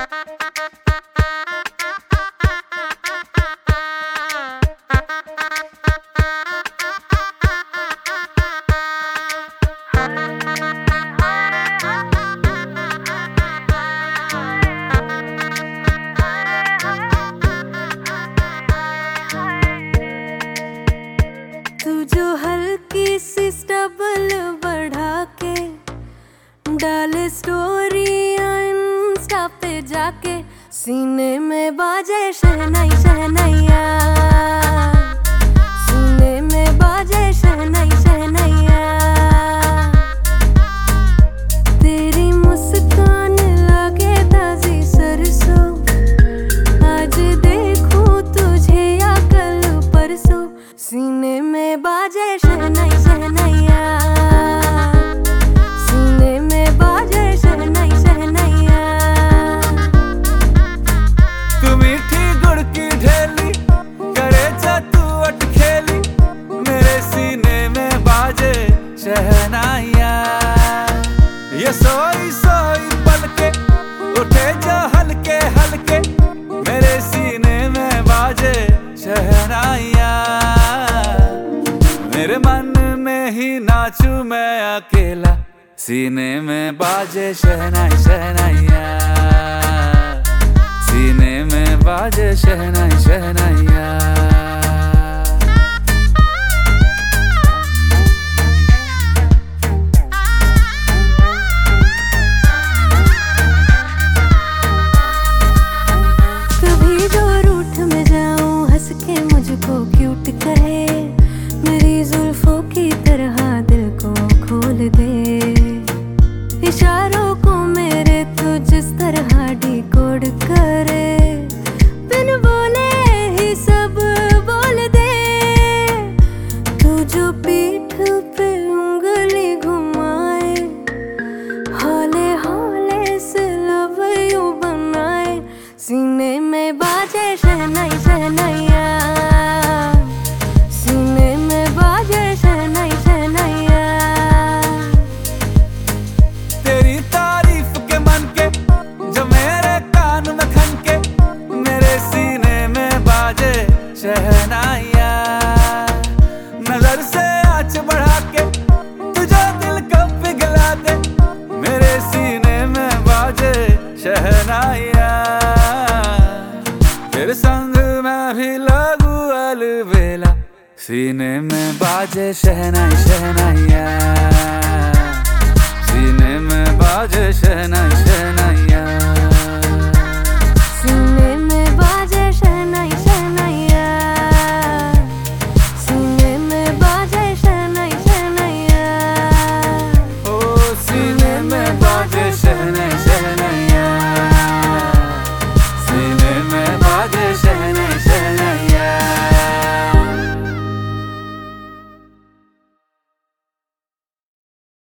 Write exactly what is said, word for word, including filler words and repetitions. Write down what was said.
तू जो हल्की सी स्टबल बढ़ा के डाले स्टोरी इंस्टा पे जाके, सीने में बाजे शहनाई शहनाइया, सीने में बाजे शहनाई शहनाइया। तेरी मुस्कान लगे ताजी सरसों, आज देखूं तुझे या कल परसों, सीने में बाजे शहनाई शहनाइया, सीने में बाजे शहनाई शहनाइया। तू मीठी गुड़ की ढेली करे जा तू अटखेली, मेरे सीने में बाजे शहनाइया। ये सोई सोई पलके उठे जो हल्के हल्के, मेरे सीने में बाजे शहनाइया। मेरे मन में ही नाचूं मैं अकेला, सीने में बाजे शहनाई शहनाइया, सीने में बाजे शहनाई शहनाइया। कभी जो रूठ में जाऊं हंस के मुझको क्यूट कहे, मेरी जुल्फों की तरह दिल को खोल दे, इशारों को मेरे तू जिस तरह डिकोड करे, बिन बोले ही सब बोल दे। तू जो पीठ पे उंगली घुमाए, हौले हौले से लव यू बनाए, सीने में बाजे शहनाई शहनाइया, सीने में बाजे शहनाई शहनाइया। तेरी तारीफ के मन के जो मेरे कान में खनके, मेरे सीने में बाजे शहनाइया। नजर से आँच बढ़ा के तुझे दिल को पिघला दे, मेरे सीने में बाजे शहनाइया। तेरे संग मैं भी लगू अलबेला, सीने में बाजे शहनाई शहनाइया, सीने में बाजे शहनाई शहनाइया।